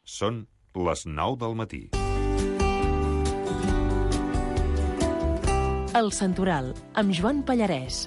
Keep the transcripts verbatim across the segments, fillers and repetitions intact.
Són les nou del matí. El Santoral, amb Joan Pallarès.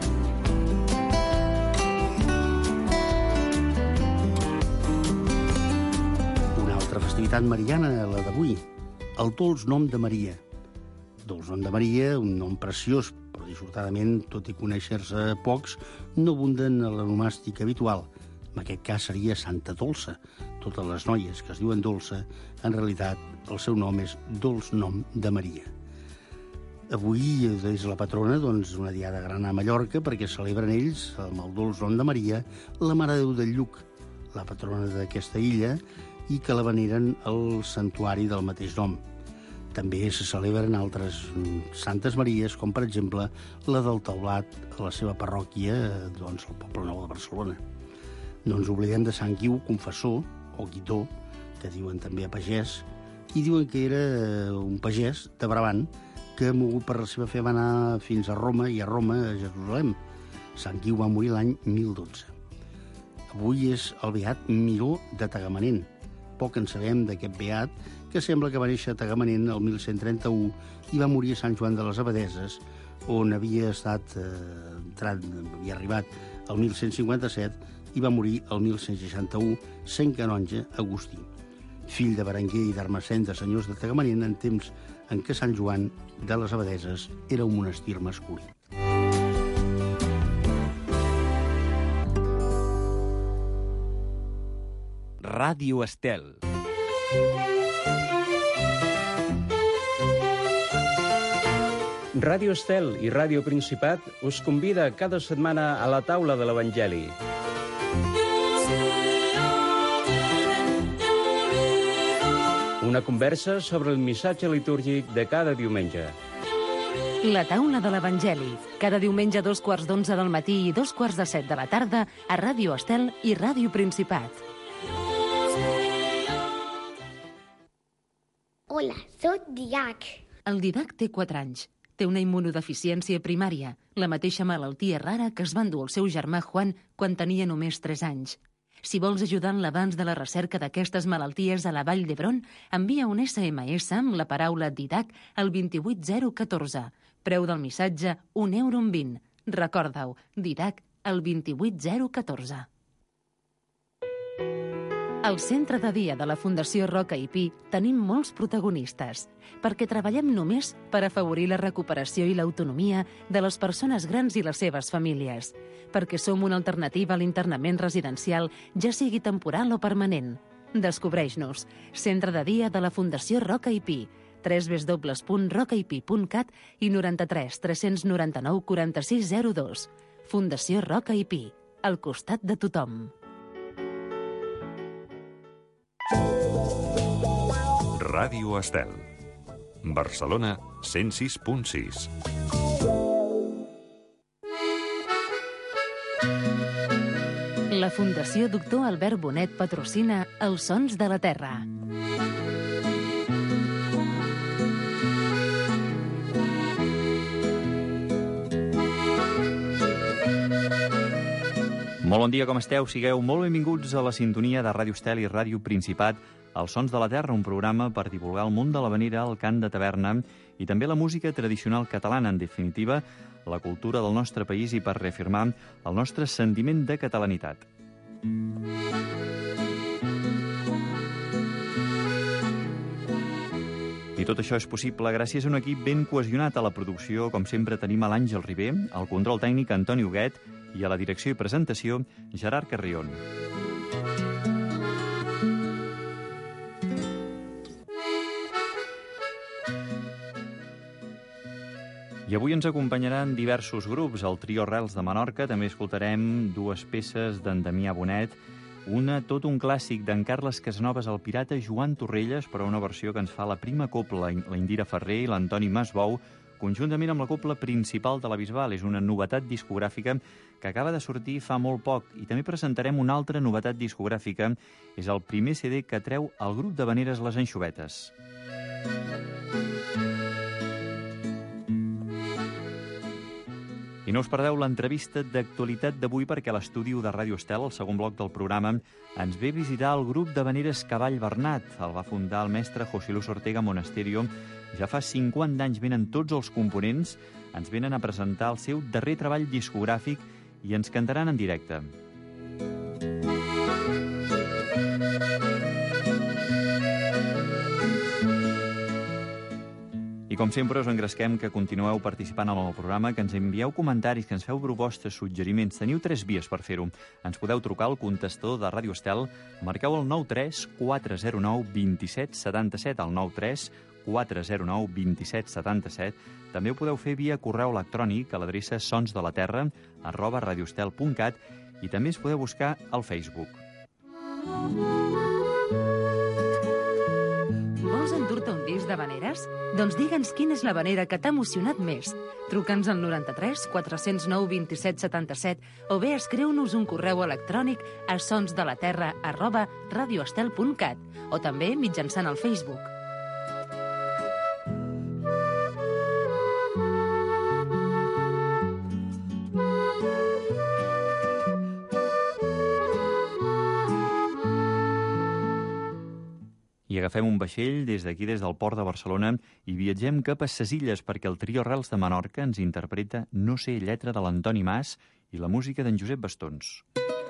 Una altra festivitat mariana, la d'avui, el dolç nom de Maria. Dolç nom de Maria, un nom preciós, però dissortadament, tot i conèixer-se pocs, no abunden a l'onomàstica habitual. En aquest cas seria Santa Dolça. Totes les noies que es diuen Dolça, en realitat, el seu nom és Dolç nom de Maria. Avui és la patrona, doncs, una diada gran a Mallorca, perquè celebren ells, amb el dolç nom de Maria, la Mare de Déu del Lluc, la patrona d'aquesta illa, i que la veneren al santuari del mateix nom. També se celebren altres santes Maries, com per exemple la del Taulat, a la seva parròquia, doncs, al Poble Nou de Barcelona. No ens oblidem de Sant Guiu Confessor, o Guitó, que diuen també a pagès, i diuen que era un pagès de Brabant, que, mogut per la seva fe, va anar fins a Roma, i a Roma, a Jerusalem. Sant Guiu va morir l'any mil dotze. Avui és el beat Miró de Tagamanent. Poc en sabem d'aquest beat, que sembla que va néixer a Tagamanent el mil cent trenta-u i va morir a Sant Joan de les Abadeses, on havia estat eh, entrat, havia arribat el mil cent cinquanta-set i va morir el mil cent seixanta-u, sent canonge Agustí, fill de Berenguer i d'Ermessenda, senyors de Tagamanent, en temps en què Sant Joan de les Abadeses era un monestir masculí. Ràdio Estel. Ràdio Estel i Ràdio Principat us convida cada setmana a la taula de l'Evangeli. Una conversa sobre el missatge litúrgic de cada diumenge. La taula de l'Evangeli, cada diumenge a dos quarts d'onze del matí i dos quarts de set de la tarda a Ràdio Estel i Ràdio Principat. Hola, soc Didac. El Didac té quatre anys. Té una immunodeficiència primària, la mateixa malaltia rara que es va endur el seu germà Juan quan tenia només tres anys. Si vols ajudar en l'avanç de la recerca d'aquestes malalties a la Vall d'Hebron, envia un essa ema essa amb la paraula Didac al vint-i-vuit zero catorze. Preu del missatge, un euro amb vint. Recorda-ho, Didac al vint-i-vuit zero catorze. Al centre de dia de la Fundació Roca i Pi tenim molts protagonistes, perquè treballem només per afavorir la recuperació i l'autonomia de les persones grans i les seves famílies, perquè som una alternativa a l'internament residencial, ja sigui temporal o permanent. Descobreix-nos. Centre de dia de la Fundació Roca i Pi, w w w punt roca i pi punt cat i noranta-tres tres noranta-nou quaranta-sis zero dos. Fundació Roca i Pi, al costat de tothom. Ràdio Estel. Barcelona, cent sis punt sis. La Fundació Doctor Albert Bonet patrocina Els Sons de la Terra. Molt bon dia, com esteu? Sigueu molt benvinguts a la sintonia de Ràdio Estel i Ràdio Principat, Els Sons de la Terra, un programa per divulgar el món de l'havanera, el cant de taverna i també la música tradicional catalana, en definitiva, la cultura del nostre país i per reafirmar el nostre sentiment de catalanitat. I tot això és possible gràcies a un equip ben cohesionat. A la producció, com sempre, tenim a l'Àngel Ribé, al control tècnic Antoni Huguet i a la direcció i presentació Gerard Carrion. I avui ens acompanyaran diversos grups. El trio Rels de Menorca, també escoltarem dues peces d'en Damià Bonet, una, tot un clàssic d'en Carles Casanovas, el pirata Joan Torrelles, però una versió que ens fa la prima copla, la Indira Ferrer i l'Antoni Masbou, conjuntament amb la copla principal de la Bisbal. És una novetat discogràfica que acaba de sortir fa molt poc. I també presentarem una altra novetat discogràfica. És el primer ce de que treu el grup d'havaneres Les Anxovetes. I no us perdeu l'entrevista d'actualitat d'avui perquè a l'estudi de Ràdio Estel, el segon bloc del programa, ens ve visitar el grup d'havaneres Cavall Bernat. El va fundar el mestre José Luis Ortega Monasterio. Ja fa cinquanta anys venen tots els components, ens venen a presentar el seu darrer treball discogràfic i ens cantaran en directe. I com sempre us engresquem que continueu participant en el programa, que ens envieu comentaris, que ens feu propostes, suggeriments. Teniu tres vies per fer-ho. Ens podeu trucar al contestador de Ràdio Estel, marqueu el nou tres quatre zero nou dos set set set, el nou tres quatre zero nou dos set set set. També ho podeu fer via correu electrònic a l'adreça sonsdelaterra arroba radioestel punt cat i també ens podeu buscar al Facebook. Vols endur-te un disc d'havaneres? Doncs digue'ns quina és l'havanera que t'ha emocionat més. Truca'ns al noranta-tres quatre zero nou dos set set set o bé escriu-nos un correu electrònic a sonsdelaterra arroba radioestel punt cat o també mitjançant el Facebook. I agafem un vaixell des d'aquí, des del port de Barcelona, i viatgem cap a ses Illes perquè el trio Rels de Menorca ens interpreta No sé, lletra de l'Antoni Mas i la música d'en Josep Bastons.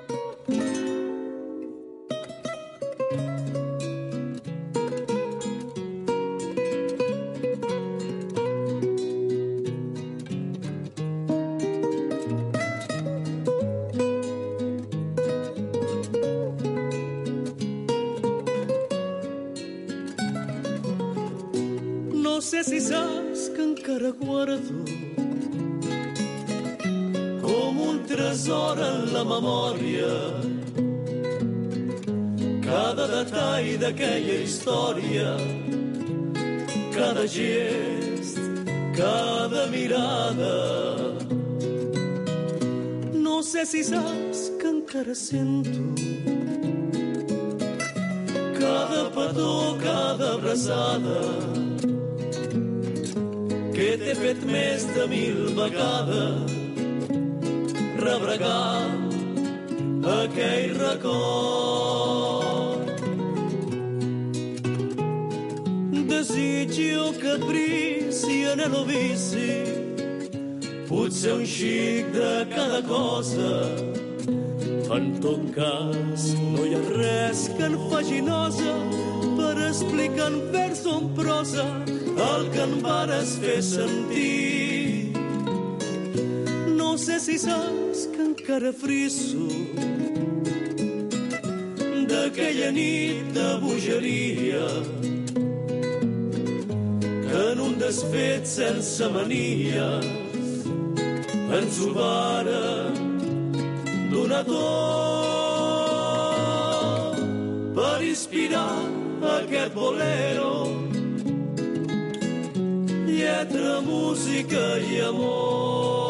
No sé si saps que encara guardo com un tresor en la memòria cada detall d'aquella història, cada gest, cada mirada. No sé si saps que encara sento cada petó, cada abraçada que t'he fet més de mil vegades rebregar aquell record. Desitjo, caprici, anhelo, vici, potser un xic de cada cosa. En tot cas, no hi ha res que en faci nosa per explicar en vers o en prosa el que em vares fer sentir. No sé si saps que encara friso d'aquella nit de bogeria que en un desfet sense manies ens ho varen donar tot per inspirar aquest bolero, lletra, música i amor.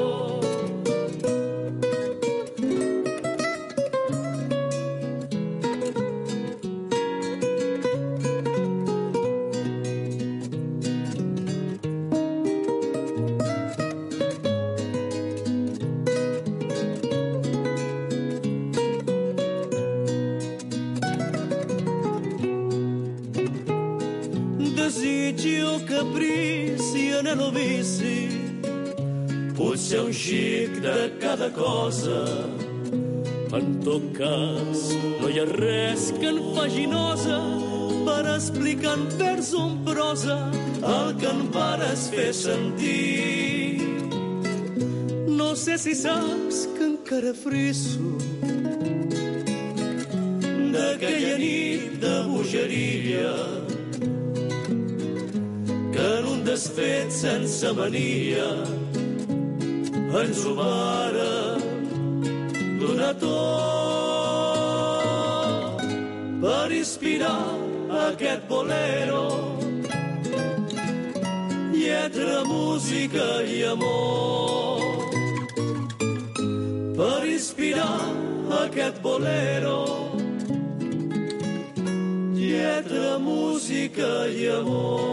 Desitjo, caprici, anhelo, vici, potser un xic de cada cosa. En tot cas, no hi ha res que en faci nosa per explicar en vers o en prosa el que en vares fer sentir. No sé si saps que encara friso d'aquella nit de bogeria que en un desfet sense mania ens ho varen donar tot per inspirar aquest bolero, lletra, música i amor. Per inspirar aquest bolero, lletra, música i amor.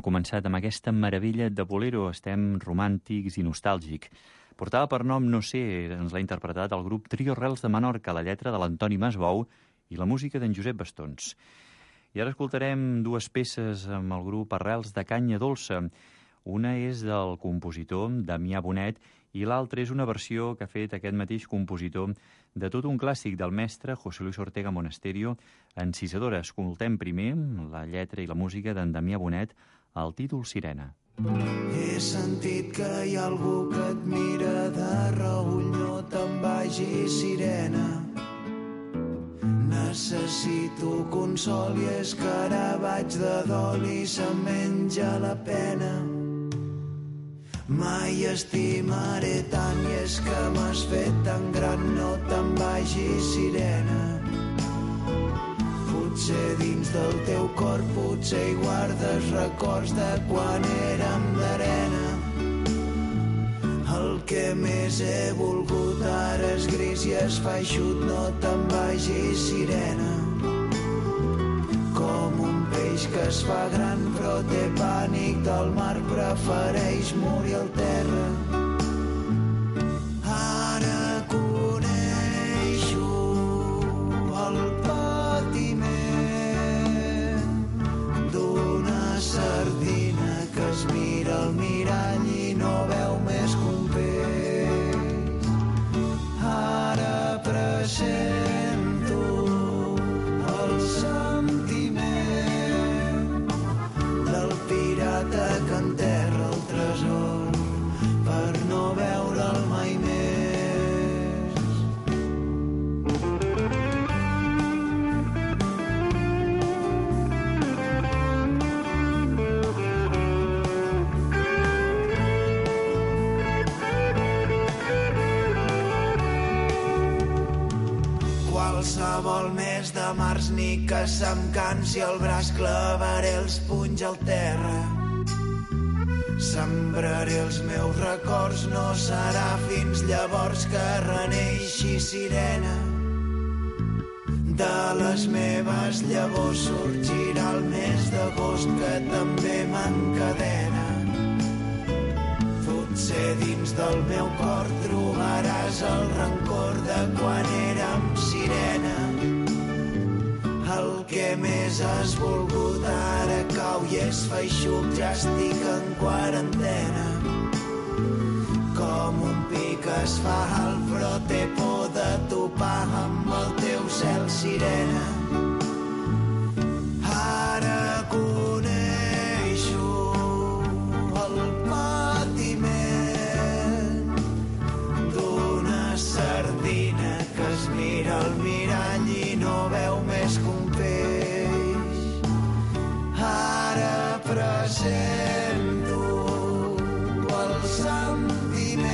començat amb aquesta meravella de bolero, estem romàntics i nostàlgic. Portava per nom No sé, ens l'ha interpretat el grup Trio Rels de Menorca, la lletra de l'Antoni Masbou i la música d'en Josep Bastons. I ara escoltarem dues peces amb el grup Arrels de Canya Dolça. Una és del compositor Damià Bonet i l'altra és una versió que ha fet aquest mateix compositor de tot un clàssic del mestre José Luis Ortega Monasterio, Encisadora. Escoltem primer la lletra i la música d'en Damià Bonet, el títol Sirena. He sentit que hi ha algú que et mira de reull, no te'n vagis, sirena. Necessito consol i és que ara vaig de dol i se'm menja la pena. Mai estimaré tant i és que m'has fet tan gran, no te'n vagis, sirena. Potser dins del teu cor, potser hi guardes records de quan érem d'arena. El que més he volgut ara és gris i es fa eixut, no te'n vagis, sirena. Com un peix que es fa gran però té pànic del mar, prefereix morir al terra. Ara coneixo el patiment d'una sardina que es mira al mirall i no veu més que un peix. Ara presento el sentiment del pirata que enterra el tresor per no veure'l mai més. Qualsevol mes de març ni que se'm cansi el braç, clavaré els punys al terra. Sembraré els meus records, no serà fins llavors que reneixi, sirena. De les meves llavors sorgirà el mes d'agost que també m'encadena. Potser dins del meu cor trobaràs el rancor de quan érem, sirena. El que més has volgut ara cau i és feixuc, ja estic en quarantena. Com un pic es fa alt però té por de topar amb el teu cel, sirena. Ara coneixo el patiment d'una sardina que es mira al mirall i no veu més que un peix. Ara presento el sentiment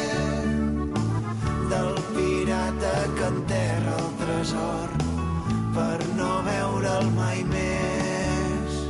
del pirata que enterra el tresor per no veure'l mai més.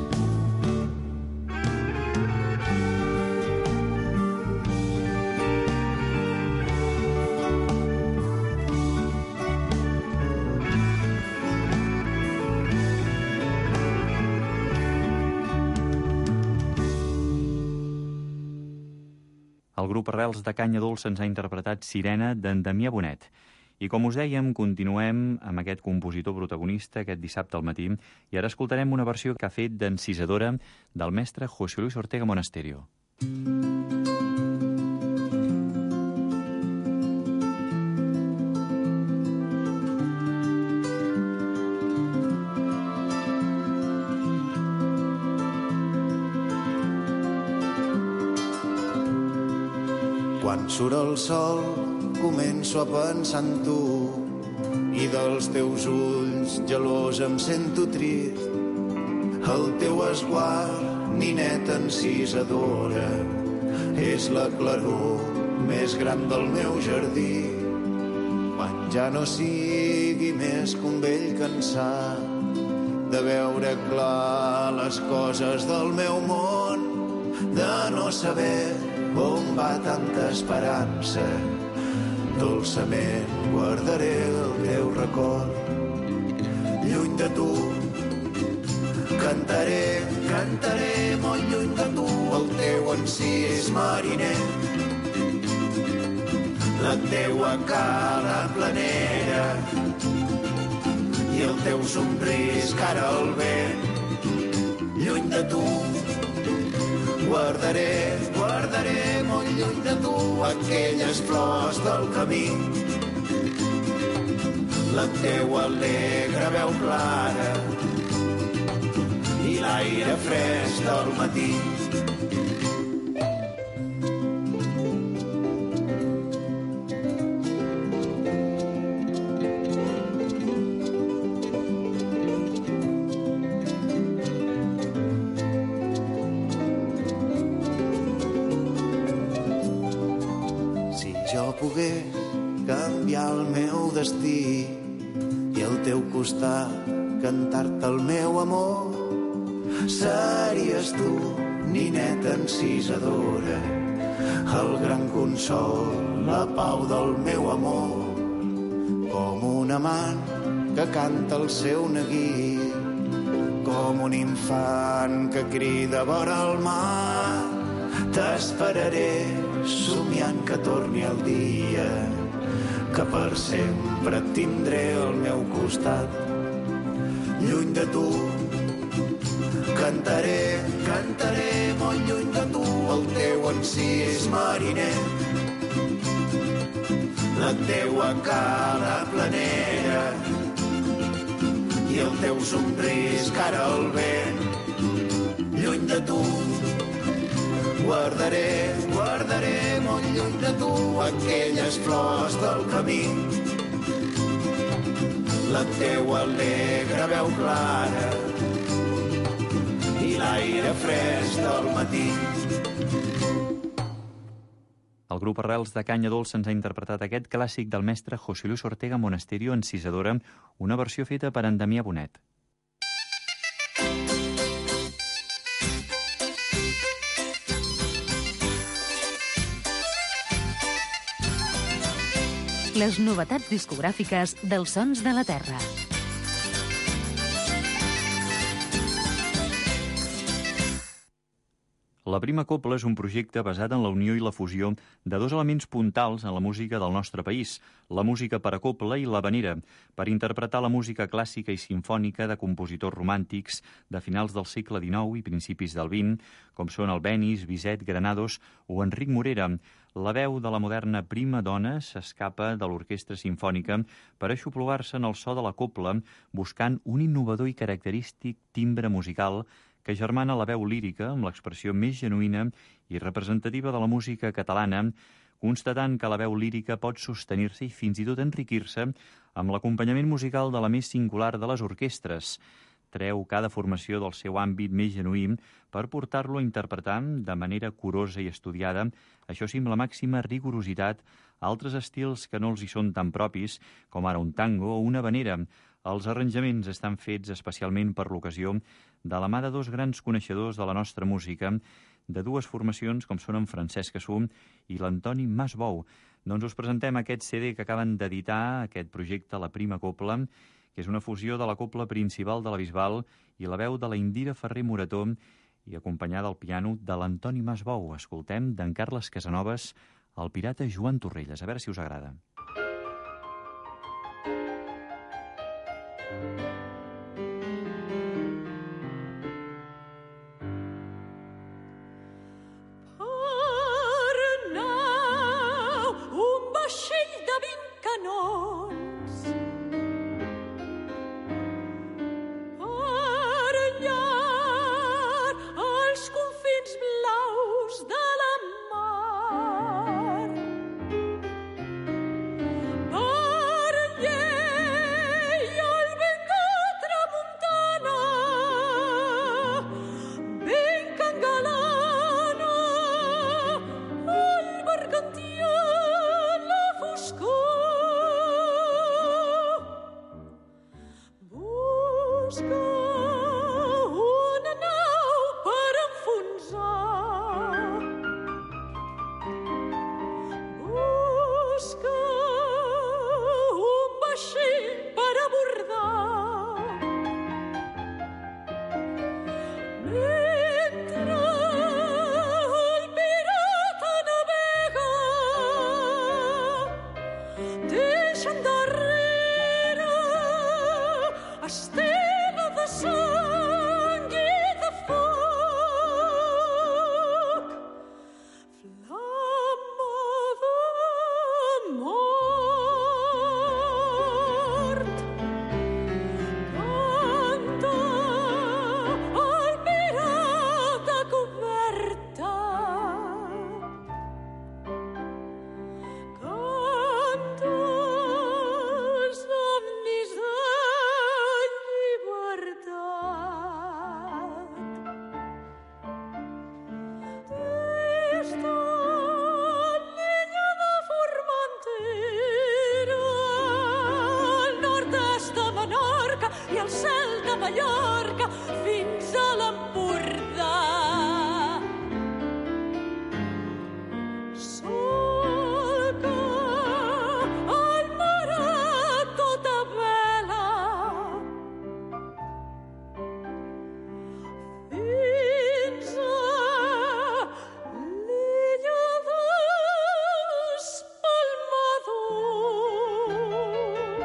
El grup Arrels de Canya Dolça ens ha interpretat Sirena d'en Damià Bonet. I com us dèiem, continuem amb aquest compositor protagonista aquest dissabte al matí i ara escoltarem una versió que ha fet d'Encisadora del mestre José Luis Ortega Monasterio. Quan surt el sol començo a pensar en tu i dels teus ulls gelós em sento trist. El teu esguard, nineta encisadora, és la claror més gran del meu jardí. Quan ja no sigui més que un vell cansat de veure clar les coses del meu món, de no saber on va tanta esperança, dolçament guardaré el teu record. Lluny de tu, Cantaré, cantaré molt lluny de tu, el teu encís mariner, la teua cara planera i el teu somrís cara al vent. Lluny de tu guardaré, guardaré molt lluny de tu aquelles flors del camí, la teua alegre veu clara i l'aire fresc del matí. Si jo pogués canviar el meu destí i al teu costat cantar-te el meu amor, series tu, nineta encisadora, el gran consol, la pau del meu amor. Com un amant que canta el seu neguit, com un infant que crida vora el mar, t'esperaré somiant que torni el dia, que per sempre et tindré al meu costat. Lluny de tu cantaré, cantaré molt lluny de tu el teu encís mariner, la teua cara planera i el teu somrís cara al vent. Lluny de tu guardaré, guardaré molt lluny de tu aquelles flors del camí, la teua alegre veu clara i l'aire fresc del matí. El grup Arrels de Canya Dolça ens ha interpretat aquest clàssic del mestre José Luis Ortega Monasterio, encisadora, una versió feta per en Damià Bonet. Les novetats discogràfiques dels Sons de la Terra. La Prima Copla és un projecte basat en la unió i la fusió de dos elements puntals en la música del nostre país, la música per a copla i l'havanera, per interpretar la música clàssica i simfònica de compositors romàntics de finals del segle dinou i principis del vint, com són Albéniz, Bizet, Granados o Enric Morera. La veu de la moderna prima dona s'escapa de l'orquestra simfònica per aixoplugar-se en el so de la copla, buscant un innovador i característic timbre musical que germana la veu lírica amb l'expressió més genuïna i representativa de la música catalana, constatant que la veu lírica pot sostenir-se i fins i tot enriquir-se amb l'acompanyament musical de la més singular de les orquestres. Treu cada formació del seu àmbit més genuí per portar-lo a interpretar de manera curosa i estudiada, això sí, amb la màxima rigorositat, altres estils que no els hi són tan propis, com ara un tango o una havanera. Els arranjaments estan fets especialment per l'ocasió de la mà de dos grans coneixedors de la nostra música, de dues formacions com són en Francesc Assum i l'Antoni Masbou. Doncs us presentem aquest C D que acaben d'editar, aquest projecte La Prima Copla, que és una fusió de la copla principal de la Bisbal i la veu de la Indira Ferrer Morató i acompanyada al piano de l'Antoni Masbou. Escoltem d'en Carles Casanovas, el pirata Joan Torrelles. A veure si us agrada. deixa endarrere estela de sang i de foc, flama de mort. Canta el pirata coberta, canta els somnis de llibertat. Des de l'illa de Formentera, al nord-est de Menorca i al cel de Mallorca, fins a l'Empordà. Solca el mar a tota vela, fins a l'illa d'Espalmador,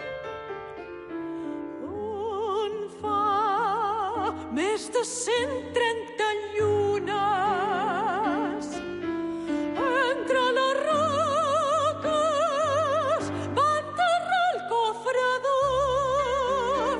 on fa més de cent trenta llunes. Entre les roques va enterrar el cofredor.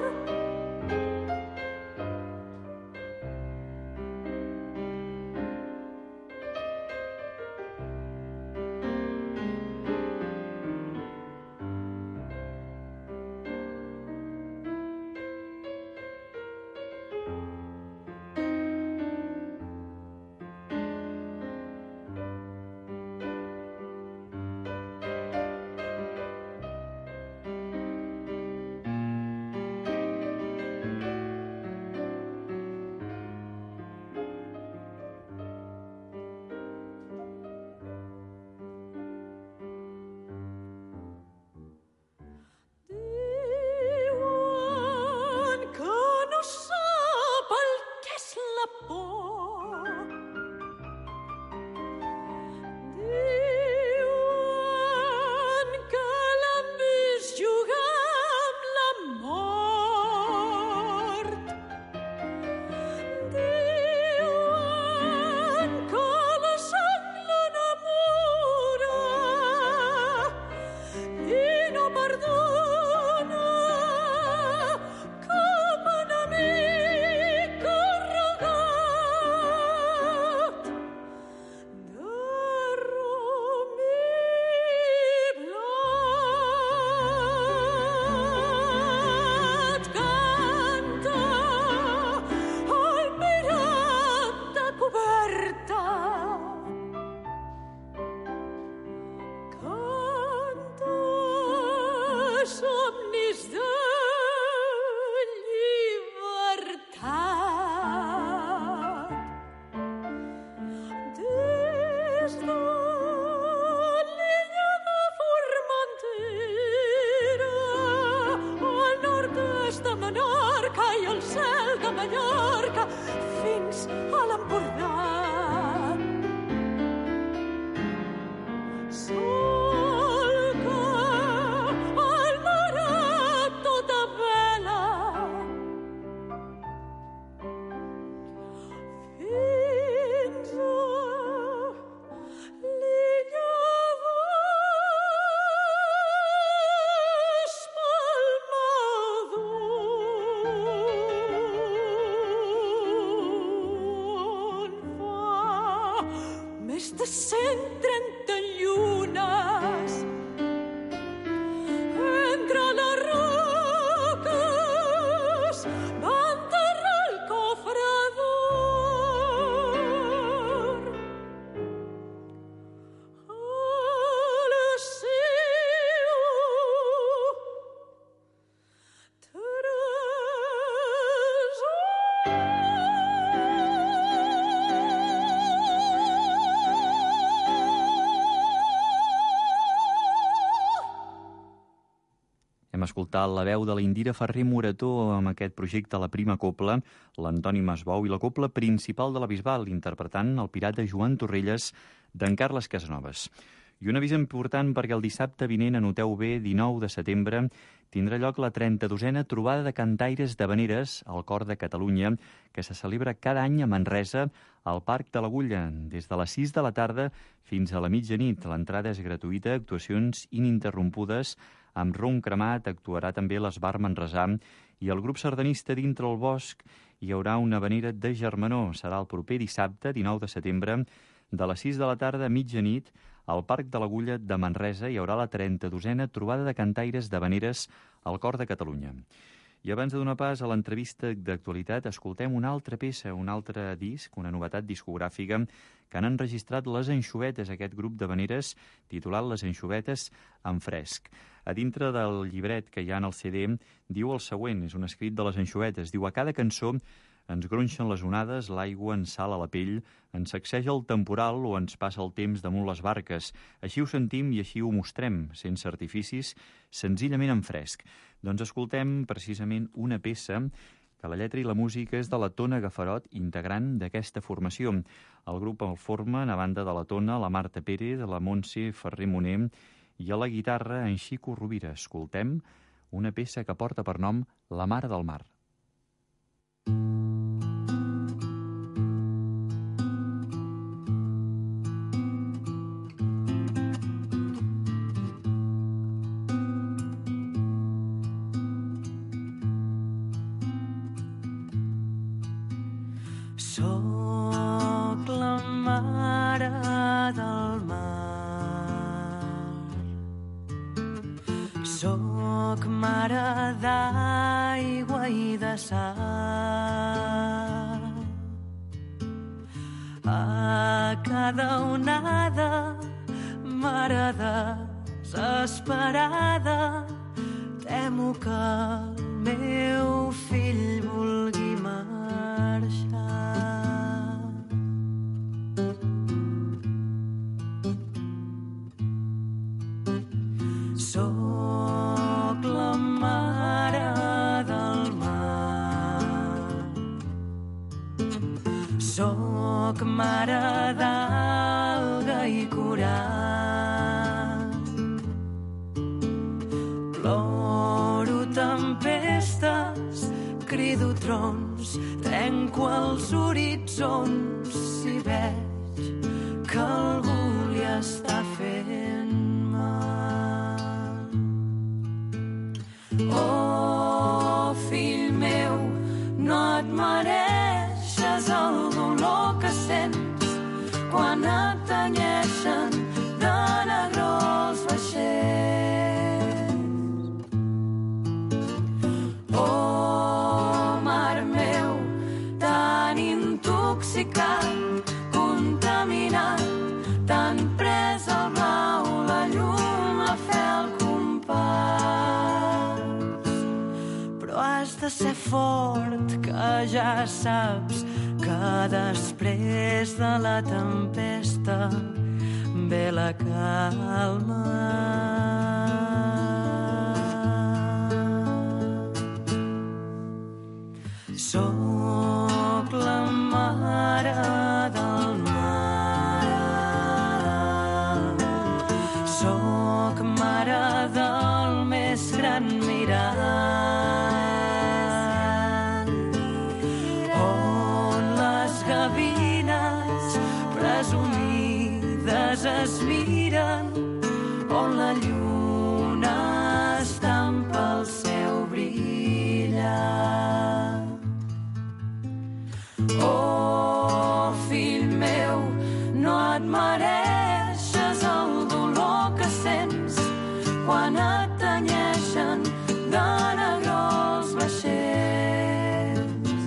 Diuen que no sap el que és la por. Diuen que l'han vist jugar amb la mort. Diuen que la sang l'enamora i no perdona cap enemic carregat de rom i blat. Canta el pirata coberta, canta somnis de llibertat. Des de l'illa de Formentera, al nord-est de Menorca i al cel de Mallorca, fins a l'Empordà. Solca el mar a tota vela, fins a l'illa d'Espalmador, on fa més de cent trenta llunes. Entre les roques va enterrar el cofredor. A l'estiu, Hem escoltat la veu de la Indira Ferrer Morató amb aquest projecte La Prima Copla, l'Antoni Masbou i la copla principal de la Bisbal, interpretant el pirata Joan Torrelles d'en Carles Casanovas. I un avís important perquè el dissabte vinent, anoteu bé, dinou de setembre, tindrà lloc la trenta-dosena trobada de cantaires d'havaneres al Cor de Catalunya, que se celebra cada any a Manresa, al Parc de l'Agulla, des de les sis de la tarda fins a la mitjanit. L'entrada és gratuïta, actuacions ininterrompudes, amb rom cremat, actuarà també l'Esbar Manresà i el grup sardanista Dintre el Bosc. Hi haurà una havanera de germanor. Serà el proper dissabte, dinou de setembre, de les sis de la tarda a mitjanit, al Parc de l'Agulla de Manresa hi haurà la trenta-dosena trobada de cantaires d'havaneres al Cor de Catalunya. I abans de donar pas a l'entrevista d'actualitat, escoltem una altra peça, un altre disc, una novetat discogràfica que han enregistrat les Anxovetes, aquest grup d'havaneres titulat Les Anxovetes en fresc. A dintre del llibret que hi ha en el C D diu el següent, és un escrit de les Anxovetes, diu: a cada cançó ens gronxen les onades, l'aigua ens sala la pell, ens sacseja el temporal o ens passa el temps damunt les barques. Així ho sentim i així ho mostrem, sense artificis, senzillament en fresc. Doncs escoltem precisament una peça que la lletra i la música és de la Tona Gafarot, integrant d'aquesta formació. El grup el formen, a banda de la Tona, la Marta Pérez, la Montse Ferrer Moner i a la guitarra en Xico Rovira. Escoltem una peça que porta per nom La Mare del Mar. Soc la mare del mar, soc mare d'aigua i de sal. A cada onada, mare desesperada, temo que el meu fill vulgui marxar. Soc la mare del mar, soc mare d'alga i coral. Ploro tempestes, crido trons, trenco els horitzons i veig que algú li està fent mal. Oh, fill meu, no et mereixes el dolor que sents quan et tenyeixen de negró els vaixells. Oh, mar meu, tan intoxicat, contaminat, tan pres al blau, la llum, la fe, el compàs. Però has de ser fort, que ja saps que després de la tempesta ve la calma. Soc la mare del mar, soc mare del més gran mirall, on les gavines presumides es miren, on la lluna estampa el seu brillar. Oh, fill meu, no et mereixes el dolor que sents quan et tenyeixen de negró els vaixells.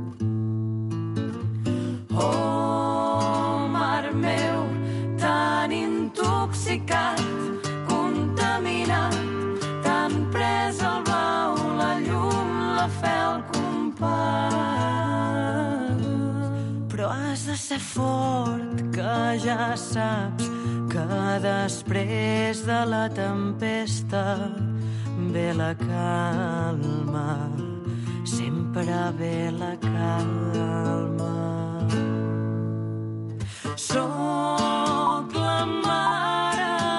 Oh, mar meu, tan intoxicat, contaminat, tan pres al blau, la llum, la fe, el compàs. Però has de ser fort, que ja saps que després de la tempesta ve la calma, sempre ve la calma. Soc la mare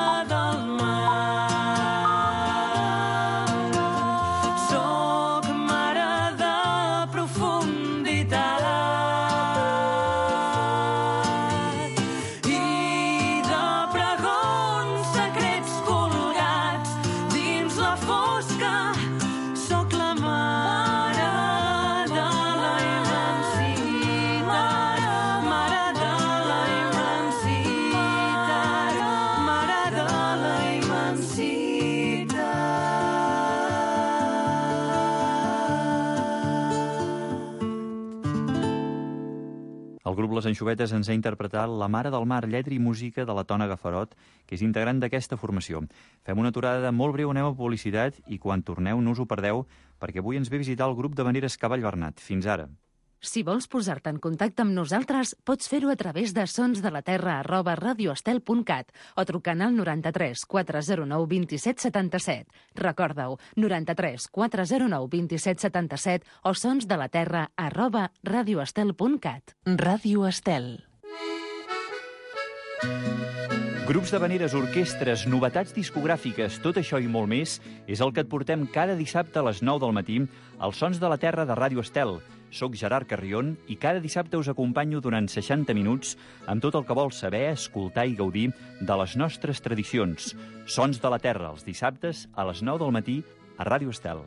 El grup Les Anxovetes ens ha interpretat La mare del mar, lletra i música de la Tona Gafarot, que és integrant d'aquesta formació. Fem una aturada molt breu, anem a publicitat, i quan torneu no us ho perdeu, perquè avui ens ve visitar el grup d'havaneres Cavall Bernat. Fins ara. Si vols posar-te en contacte amb nosaltres, pots fer-ho a través de sonsdelaterra arroba radioestel punt cat o trucant al noranta-tres quatre zero nou vint set setanta-set. Recorda-ho, noranta-tres quatre zero nou vint set setanta-set o sonsdelaterra arroba radioestel punt cat. Ràdio Estel. Grups d'havaneres, orquestres, novetats discogràfiques, tot això i molt més és el que et portem cada dissabte a les nou del matí als Sons de la Terra de Ràdio Estel. Soc Gerard Carrion i cada dissabte us acompanyo durant seixanta minuts amb tot el que vols saber, escoltar i gaudir de les nostres tradicions. Sons de la Terra, els dissabtes a les nou del matí a Ràdio Estel.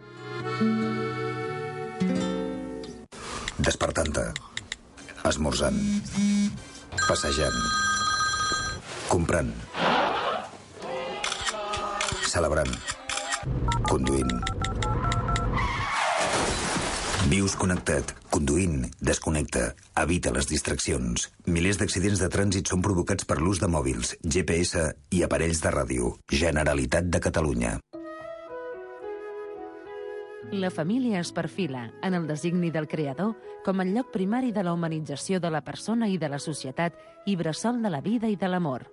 Despertant-te, esmorzant, passejant, comprant, celebrant, conduint. Vius connectat, conduint, desconnecta, evita les distraccions. Milers d'accidents de trànsit són provocats per l'ús de mòbils, G P S i aparells de ràdio. Generalitat de Catalunya. La família es perfila, en el designi del creador, com el lloc primari de la humanització de la persona i de la societat i bressol de la vida i de l'amor.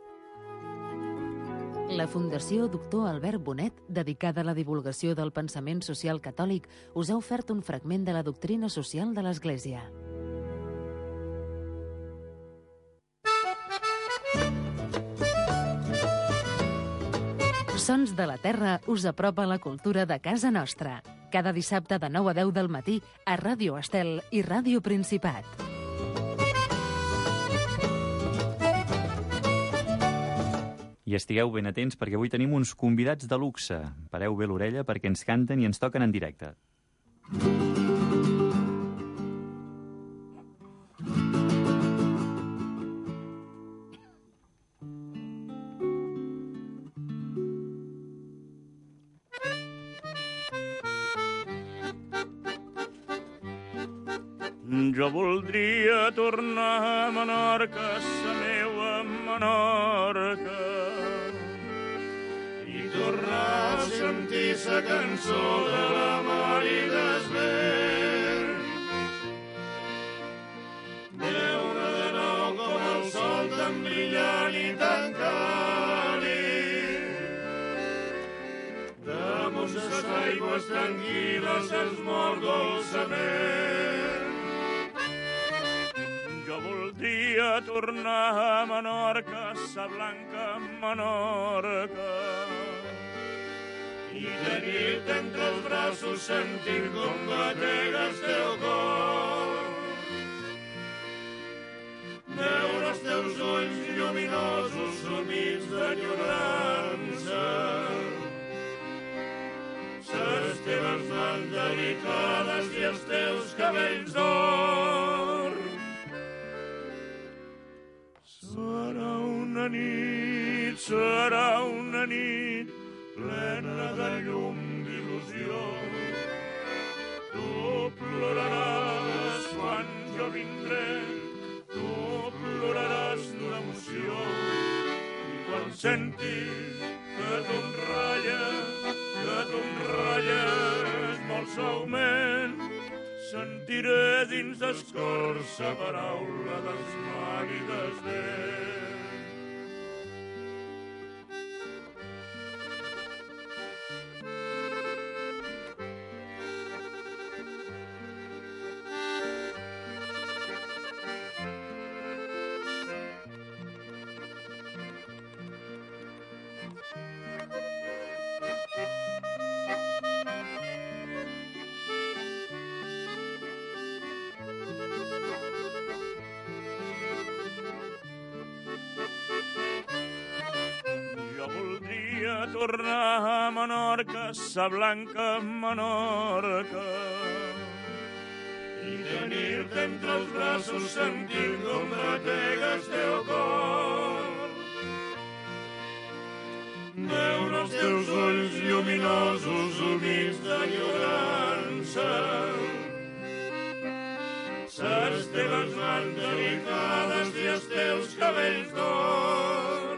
La Fundació Doctor Albert Bonet, dedicada a la divulgació del pensament social catòlic, us ha ofert un fragment de la doctrina social de l'Església. Sons de la Terra us apropa la cultura de casa nostra. Cada dissabte de nou a deu del matí a Ràdio Estel i Ràdio Principat. I estigueu ben atents perquè avui tenim uns convidats de luxe. Pareu bé l'orella perquè ens canten i ens toquen en directe. Jo voldria tornar a Menorca, sa meua Menorca, i tornar a sentir sa cançó de la mar i des vent. Veure de nou com el sol tan brillant i tan càlid, damunt ses aigües tranquil·les es mor dolçament. Jo voldria tornar a Menorca, sa blanca Menorca, i tenir-te entre els braços sentint com batega el teu cor. Veure els teus ulls lluminosos sumits d'enyorança, ses teves mans delicades i els teus cabells d'or. Serà una nit, serà una nit plena de llum d'il·lusió. Tu ploraràs quan jo vindré, tu ploraràs d'emoció. I quan sentis que t'enratlles, que t'enratlles molt suaument, sentiré dins del cor sa paraula del mar i del vent. Tornar a Menorca, sa blanca Menorca, i tenir-te entre els braços sentint com batega el teu cor. Veure els teus ulls lluminosos humits d'enyorança, ses teves mans mans delicades i els teus cabells d'or.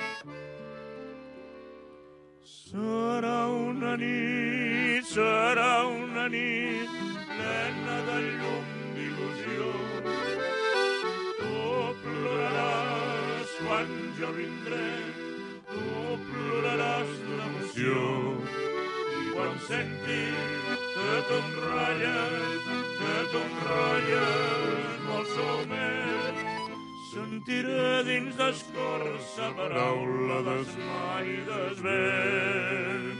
Serà una nit, serà una nit plena de llum d'il·lusió. Tu ploraràs quan jo vindré, tu ploraràs d'emoció. I quan sentis que t'enrotlles, que t'enrotlles molt suaument, sentiré dins d'escorça paraula d'esmar i desvent.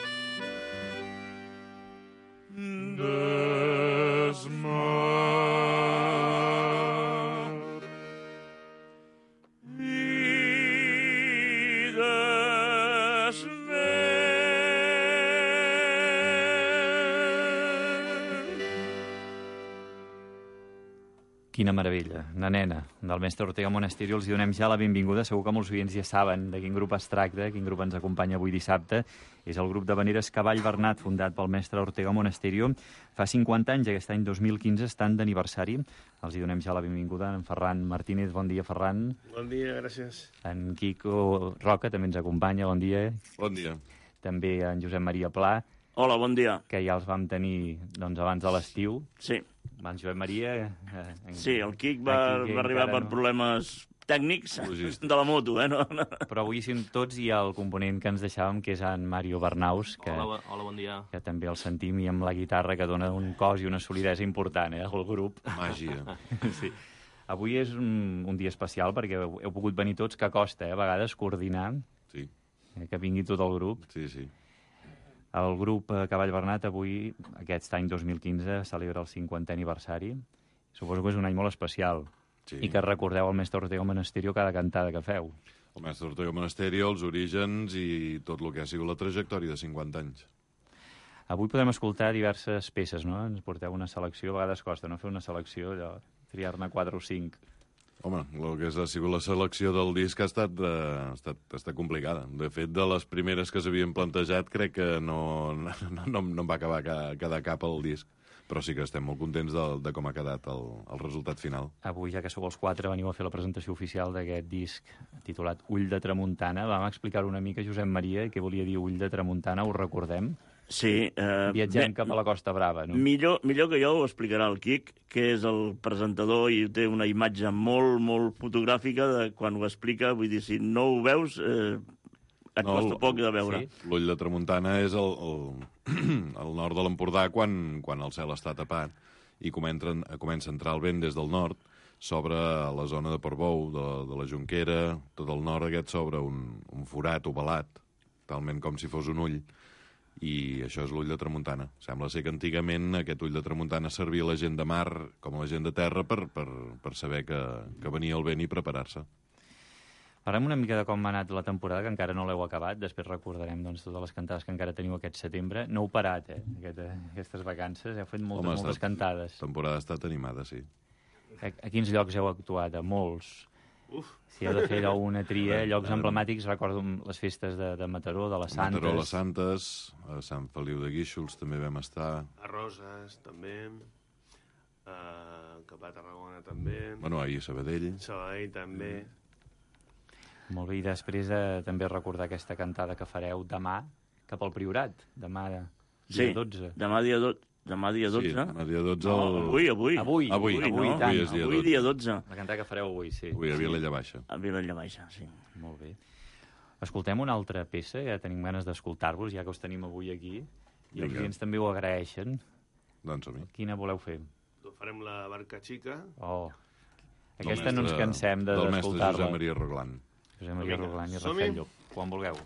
Desmar i desvent. Quina meravella, una nena del mestre Ortega Monasterio. Els donem ja la benvinguda. Segur que molts oients ja saben de quin grup es tracta, quin grup ens acompanya avui dissabte. És el grup de Veneres Cavall Bernat, fundat pel mestre Ortega Monasterio. Fa cinquanta anys, aquest any dos mil quinze, estan d'aniversari. Els donem ja la benvinguda en Ferran Martínez. Bon dia, Ferran. Bon dia, gràcies. En Quico Roca també ens acompanya. Bon dia. Bon dia. També en Josep Maria Pla. Hola, bon dia. Que ja els vam tenir doncs, abans de l'estiu. Sí. Abans Josep Maria... Eh, en... Sí, el Quic va, va arribar per no. problemes tècnics de la moto, eh? No, no. Però avui som tots i el component que ens deixàvem, que és en Mario Bernaus, que, hola, hola, bon dia. Que també el sentim, i amb la guitarra, que dona un cos i una solidesa important, eh, al grup. Màgia. Sí. Avui és un, un dia especial perquè heu, heu pogut venir tots, que costa, eh, a vegades, coordinar. Sí. Eh, que vingui tot el grup. Sí, sí. El grup Cavall Bernat avui, aquest any dos mil quinze, celebra el cinquantè aniversari. Suposo que és un any molt especial. Sí. I que recordeu el mestre Ortega Monasterio cada cantada que feu. El mestre Ortega Monasterio, els orígens i tot el que ha sigut la trajectòria de cinquanta anys. Avui podem escoltar diverses peces, no? Ens porteu una selecció, a vegades costa, no? Fer una selecció, allò, triar-ne quatre o cinc. Home, el que ha sigut la selecció del disc ha estat, eh, ha estat, ha estat complicada. De fet, de les primeres que s'havien plantejat, crec que no, no, no, no em va acabar quedar cap al disc. Però sí que estem molt contents de, de com ha quedat el, el resultat final. Avui, ja que sou els quatre, veniu a fer la presentació oficial d'aquest disc titulat Ull de Tramuntana. Vam explicar una mica, Josep Maria, què volia dir Ull de Tramuntana, ho recordem? Sí. Eh, Viatgem bé, cap a la Costa Brava, no? Millor, millor que jo ho explicarà el Quic, que és el presentador i té una imatge molt, molt fotogràfica de quan ho explica. Vull dir, si no ho veus, eh, et no, costa poc de veure. Sí. L'Ull de Tramuntana és el, el, el nord de l'Empordà quan, quan el cel està tapat i comença, comença a entrar el vent des del nord, s'obre la zona de Portbou, de, de la Jonquera, tot el nord aquest s'obre un, un forat ovalat, talment com si fos un ull, i això és l'Ull de Tramuntana. Sembla ser que antigament aquest Ull de Tramuntana servia la gent de mar com a la gent de terra per, per, per saber que, que venia el vent i preparar-se. Parlem una mica de com ha anat la temporada, que encara no l'heu acabat. Després recordarem doncs, totes les cantades que encara teniu aquest setembre. No heu parat, eh, aquest, aquestes vacances. Heu fet moltes, Home, moltes estat, cantades. La temporada ha estat animada, sí. A, a quins llocs heu actuat? A molts. Uf. Si heu de fer allò una tria, llocs emblemàtics, recordo les festes de, de Mataró, de les Santes. Mataró, les Santes, a Sant Feliu de Guíxols també vam estar. A Roses, també. A Cap a Tarragona, també. Bueno, ahir a Sabadell. Sabadell, també. Mm. Molt bé, i després eh, també recordar aquesta cantada que fareu demà cap al Priorat, demà dia sí, dotze. Demà dia dotze. Demà dia dotze? Sí, demà dia dotze. No, el... avui, avui. Avui, avui, avui, avui, no? avui és dia avui dotze. dia dotze. La cantada que fareu avui, sí. Avui a Vilella Baixa. A Vilella Baixa, sí. Molt bé. Escoltem una altra peça, ja tenim ganes d'escoltar-vos, ja que us tenim avui aquí, i Vinga. Els clients també ho agraeixen. Doncs som-hi. Quina voleu fer? Farem la Barca Xica. Oh, aquesta no ens cansem de, del d'escoltar-la. mestre Josep Maria Roglan. Josep Maria Roglan i Rafael Llop, quan vulgueu.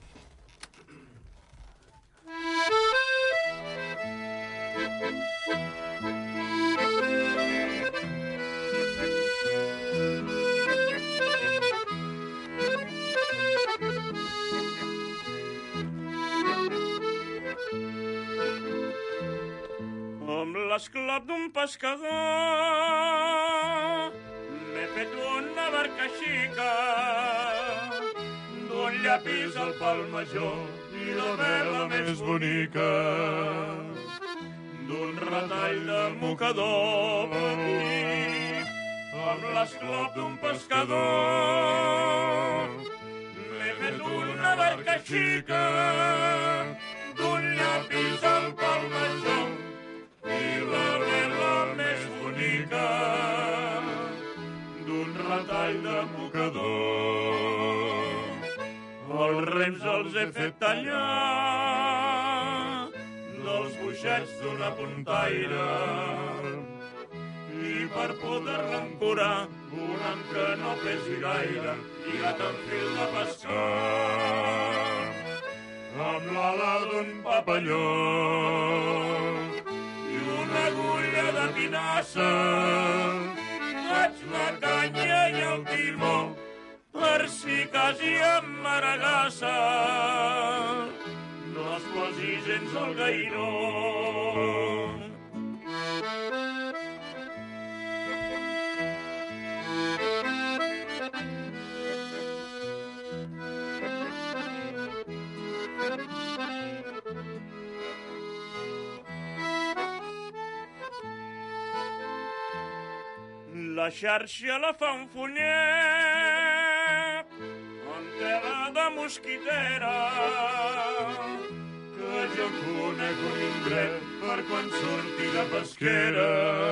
Amb l'esclop d'un pescador m'he fet una barca xica d'un llapis al pal major i la vela més bonica d'un retall de mocador petit amb l'esclop d'un pescador. M'he fet una barca xica d'un llapis al pal major i la vela més bonica d'un retall de mocador. Els rems els he fet tallar dels boixets d'una puntaire i per poder-la ancorar un amb que no pesi gaire lligat amb fil de pescar amb l'ala d'un papalló i una agulla de pinassa faig la canya i el timó per si quasi em maragassa no es posi gens el gairó. La xarxa la fa un fonyer amb tela de mosquitera que jo conec un indret per quan surti de pesquera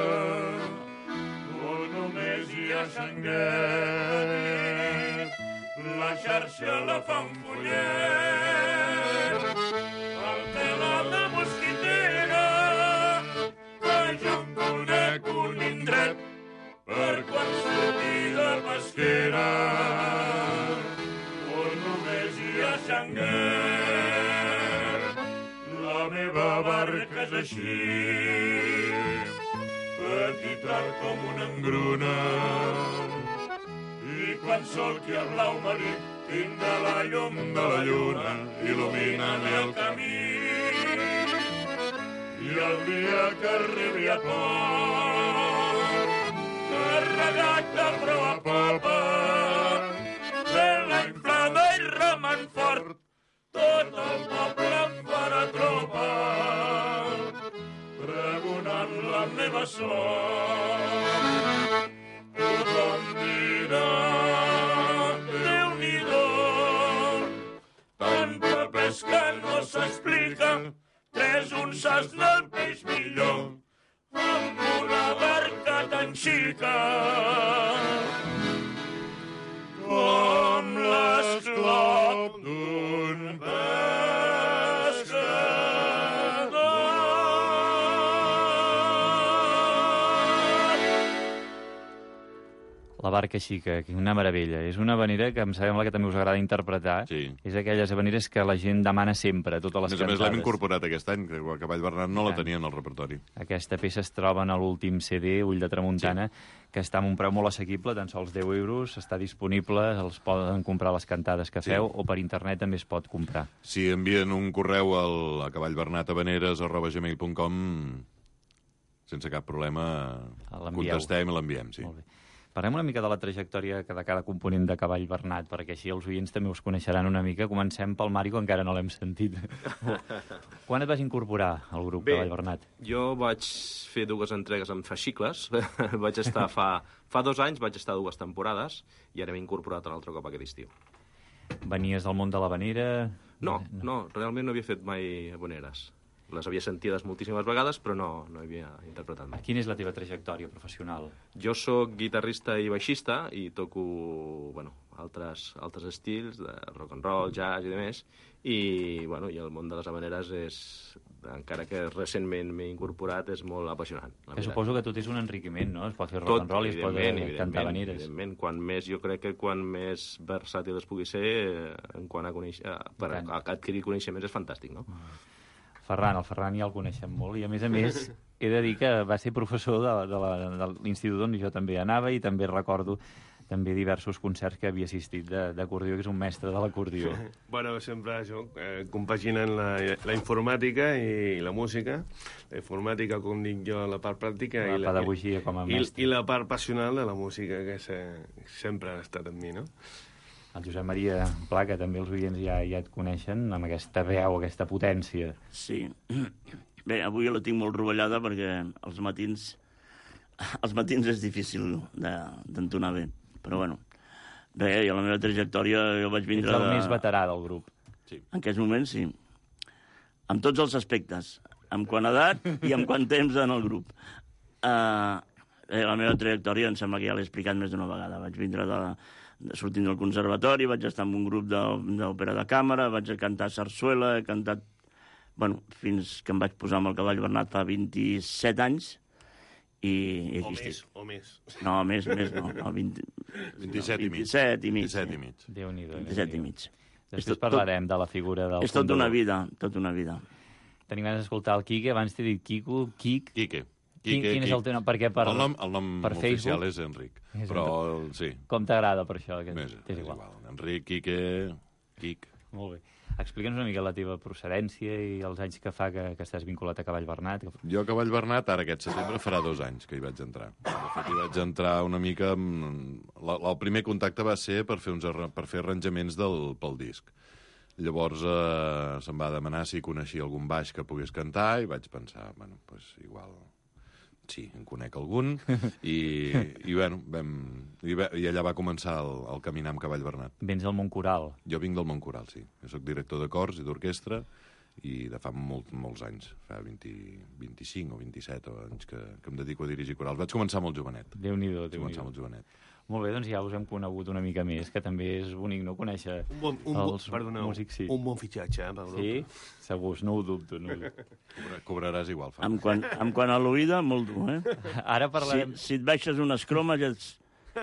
o només hi ha xanguet. La xarxa la fa un fonyer amb tela de mosquitera que jo conec un indret per quan surti de pesquera on només hi ha xanguer. La meva barca és així, petita com una engruna, i quan solqui el blau marí tindrà la llum de la lluna il·luminant el camí. I el dia que arribi a port carregat de proa a popa, vela inflada i remant fort, tot el poble em farà tropa, pregonant la meva sort. Tothom dirà, Déu-n'hi-do, tanta pesca no s'explica, tres unces del peix millor, amb una barca tan xica com l'esclop d'un pescador. La barca xica, una meravella. És una havanera que em sembla que també us agrada interpretar. Sí. És aquelles habaneres que la gent demana sempre, totes les A més a cantades. més, l'hem incorporat aquest any, que a Cavall Bernat no la tenien al repertori. Aquesta peça es troba en l'últim C D, Ull de Tramuntana, sí, que està amb un preu molt assequible, tan sols deu euros, està disponible, els poden comprar les cantades que feu, sí, o per internet també es pot comprar. Si envien un correu al, a cavallbernatabaneres arroba gmail punt com, sense cap problema, contestem i l'enviem, sí. Molt bé. Parlem una mica de la trajectòria de cada component de Cavall Bernat, perquè així els oients també us coneixeran una mica. Comencem pel Mari, que encara no l'hem sentit. Quan et vas incorporar al grup Bé, Cavall Bernat? Jo vaig fer dues entregues amb fascicles. vaig estar fa, fa dos anys, vaig estar dues temporades, i ara m'he incorporat un altre cop aquest estiu. Venies del món de l'havanera? No, no, realment no havia fet mai habaneres. Les havia sentides moltíssimes vegades, però no, no havia interpretat mai. Quina és la teva trajectòria professional? Jo sóc guitarrista i baixista i toco, bueno, altres, altres estils de rock and roll, jazz i demés, i, bueno, i el món de les habaneres és, encara que recentment m'he incorporat, és molt apassionant. Que suposo que tot és un enriquiment, no? Es pot fer rock and roll i es pot cantar habaneres. Evidentment, quan més, jo crec que quan més versàtil es pugui ser, en quant a, coneix, per a adquirir coneixements és fantàstic, no? Mm. Ferran, el Ferran ja el coneixem molt, i a més a més he de dir que va ser professor de, de, la, de l'institut on jo també anava, i també recordo també diversos concerts que havia assistit d'acordió, que és un mestre de l'acordió. Bueno, sempre això, eh, compaginen la, la informàtica i la música. La informàtica, com dic jo, la part pràctica, la i la pedagogia com a mestre. I, i la part passional de la música, que se, sempre ha estat amb mi, no? El Josep Maria Pla, que també els oients ja, ja et coneixen, amb aquesta veu, aquesta potència. Sí. Bé, avui la tinc molt rovellada perquè els matins als matins és difícil d'entonar bé, però bueno. Res, i a la meva trajectòria jo vaig vindre... Ets el més veterà del grup. Sí. En aquests moments, sí. En tots els aspectes. En quant a edat i en quant temps en el grup. Uh, la meva trajectòria em sembla que ja l'he explicat més d'una vegada. Vaig vindre de, de sortint del conservatori, vaig estar en un grup d'òpera de càmera, vaig cantar sarsuela, he cantat... Bueno, fins que em vaig posar amb el Cavall Bernat fa vint-i-set anys, i, i o aquí més, estic. o més. No, més, més, no. no vint, vint-i-set i mig. vint-i-set i mig. vint-i-set i mig. Déu-n'hi-do. vint-i-set i mig. Després parlarem de la figura del És tota fundador. una vida, tota una vida. Tenim ganes d'escoltar el Quique, abans t'he dit Quico, Quic... Quique. Quin, Quique, quin és el teu nom? Per què? Per, el nom, el nom per oficial Facebook? és Enric, És però sí. Com t'agrada per això? Que Més, és igual. igual. Enric, Quique, Quic. Molt bé. Explica'ns una mica la teva procedència i els anys que fa que, que estàs vinculat a Cavall Bernat. Jo a Cavall Bernat, ara aquest setembre, farà dos anys que hi vaig entrar. De fet, hi vaig entrar una mica... Amb... La, el primer contacte va ser per fer, uns arra... per fer arranjaments del, pel disc. Llavors eh, se'm va demanar si coneixia algun baix que pogués cantar i vaig pensar, bueno, pues igual... Sí, en conec algun, i, i bueno, vam, i, i allà va començar el, el caminar amb Cavall Bernat. Vens del món coral? Jo vinc del món coral, sí. Jo soc director de cors i d'orquestra, i de fa molt, molts anys, fa vint, vint-i-cinc o vint-i-set anys que, que em dedico a dirigir corals. Vaig començar molt jovenet. Déu-n'hi-do, Vaig començar molt jovenet. Molt bé, doncs ja us hem conegut una mica més, que també és bonic, no?, conèixer un bon, un els bon, perdoneu, músics. Sí. Un bon fitxatge, eh, Pablo? Sí? Segur, no ho dubto. No ho dubto. Cobraràs igual. Fa. Amb quan, amb quan a l'oïda, molt dur, eh? Ara parlarem... Si, si et baixes unes cromes, ja ets...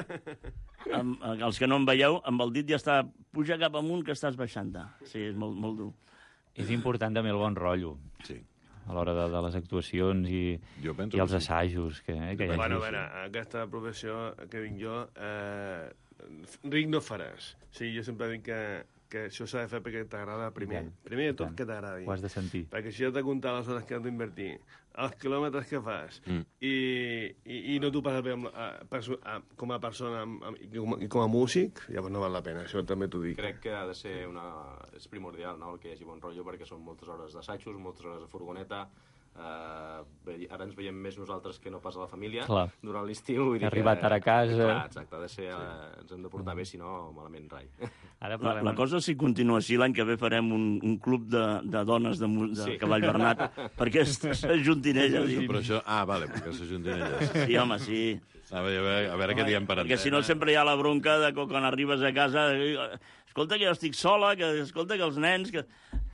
Amb, els que no em veieu, amb el dit ja està... Puja cap amunt que estàs baixant-te. Sí, és molt, molt dur. És important també el bon rotllo. Sí. A l'hora de, de les actuacions i, i els sí. assajos. Que, eh, que bueno, a veure, aquesta professió que vinc jo, eh, ric no faràs. Sí, jo sempre dic que, que això s'ha de fer perquè t'agrada primer. Primer de tot que t'agradi. Ho has de sentir. Perquè si jo t'he comptat les hores que has d'invertir, els quilòmetres que fas, mm. i, i, i no t'ho passes bé amb, a, a, com a persona amb, amb, i, com, i com a músic, llavors no val la pena, això també t'ho dic. Crec que ha de ser una... és primordial, no?, que hi hagi bon rotllo, perquè són moltes hores d'assajos, moltes hores de furgoneta. Uh, ara ens veiem més nosaltres que no pas a la família. Clar. Durant l'estiu. He arribat que... ara a casa. Clar, exacte, ha de ser, sí. uh, ens hem de portar mm. bé, si no, malament rai. Ara la, la cosa, si continua així, l'any que ve farem un, un club de, de dones de, de sí. Cavall Bernat, perquè s'ajuntin elles. Sí, però això... Ah, vale, perquè s'ajuntin elles. Sí, home, sí. A veure, a veure, a veure què diem per Perquè si no sempre hi ha la bronca de que quan arribes a casa... Escolta, que jo estic sola, que escolta, que els nens... que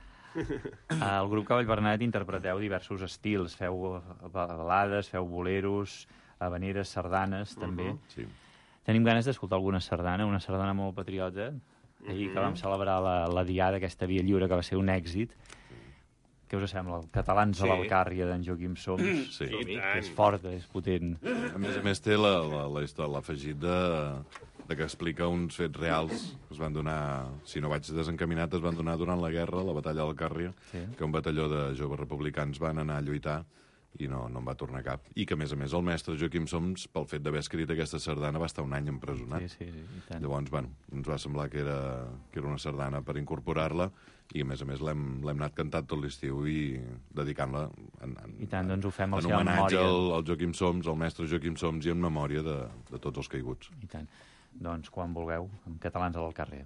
Al grup Cavall Bernat interpreteu diversos estils. Feu balades, feu boleros, habaneres, sardanes, també. Uh -huh, sí. Tenim ganes d'escoltar alguna sardana, una sardana molt patriota. Ahir uh -huh. que vam celebrar la, la Diada, aquesta Via Lliure, que va ser un èxit. Què us sembla? Catalans sí. a l'Alcàrria d'en Joaquim Soms. Sí. És forta, és potent. A més a més té l'afegit de... de que explica uns fets reals que es van donar, si no vaig desencaminat, es van donar durant la guerra, la batalla d'Alcàrria, sí. que un batalló de joves republicans van anar a lluitar i no, no en va tornar cap. I que, a més a més, el mestre Joaquim Soms, pel fet d'haver escrit aquesta sardana, va estar un any empresonat. Sí, sí, sí, i tant. Llavors, bueno, ens va semblar que era, que era una sardana per incorporar-la i, a més a més, l'hem anat cantant tot l'estiu i dedicant-la en, en, I tant, doncs ho fem en homenatge al, al Joaquim Soms, al mestre Joaquim Soms i en memòria de, de tots els caiguts. I tant. Doncs quan vulgueu, amb Catalans a l'Alcàrria.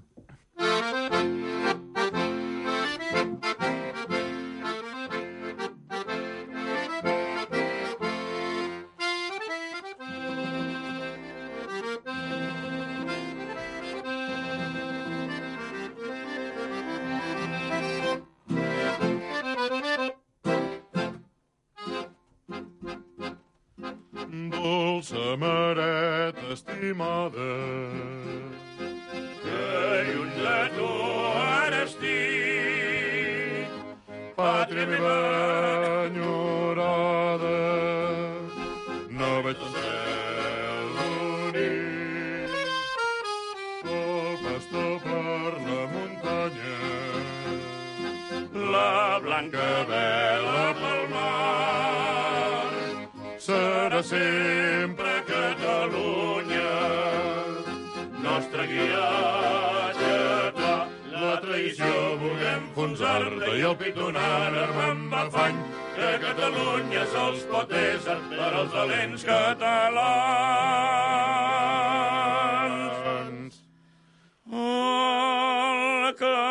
Dolça maret estimada, que lluny de tu ara estic, pàtria meva enyorada, no veig el cel bonic, el pastor per la muntanya, la blanca vela pel mar, serà sempre Catalunya, nostre guiatge, la traïció vulguem enfonsar-te i el pitonant-me amb afany, que Catalunya sols pot ésser per als valents catalans. El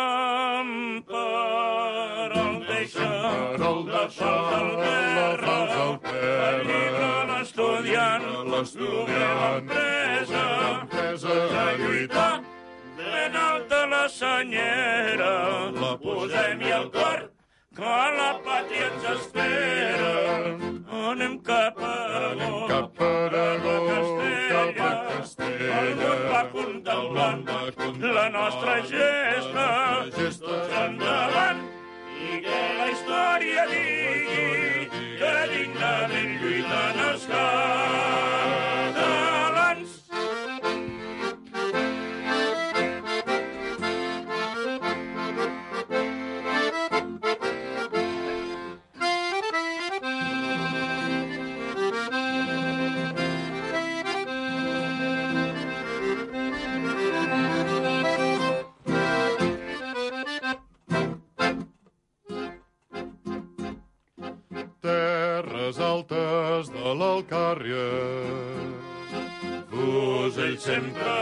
camperol deixa la falta al terra, el llibre l'estudiant, l'empresa, de lluitar ben alta la senyera, la posem-hi al cor, que la pàtria ens espera. Anem cap a Aragó, cap a Aragó, cap a Castella. El món va contemplant la nostra gesta, tots endavant, i que la història digui que dignament lluiten els catalans. Terres altes de l'Alcàrria, fusells sempre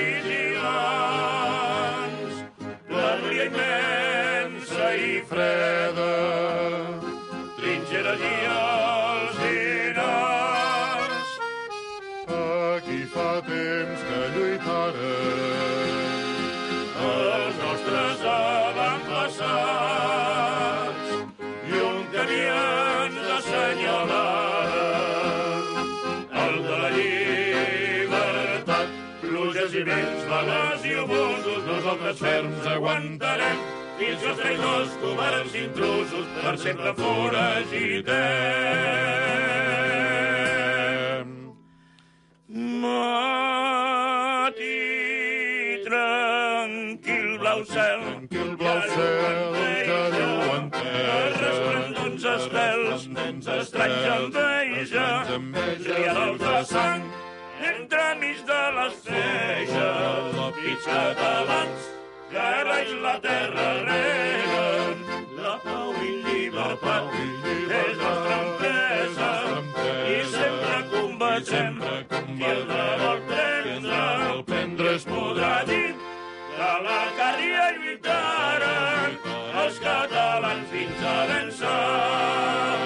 vigilants, la ria immensa i freda, trinxeres i alzinars. Aquí fa temps que lluitaren els nostres avantpassats, i un camí ens assenyalaren, el de la llibertat. Pluges i vents, bales i obusos, nosaltres ferms aguantarem, fins que els traïdors, covards i intrusos, per sempre foragitem. Matí tranquil, blau cel, tranquil, blau cel, ja diuen resplendents estels, estranys enveja, rierols de sang, entremig de les feixes, pits catalans, que raig la terra reguen, la pau i llibertat és nostra empresa, i sempre combatem, qui el vol prendre, es podrà dir que la carria lluitaren els catalans fins a vèncer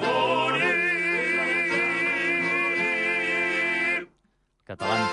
morir. Catalans.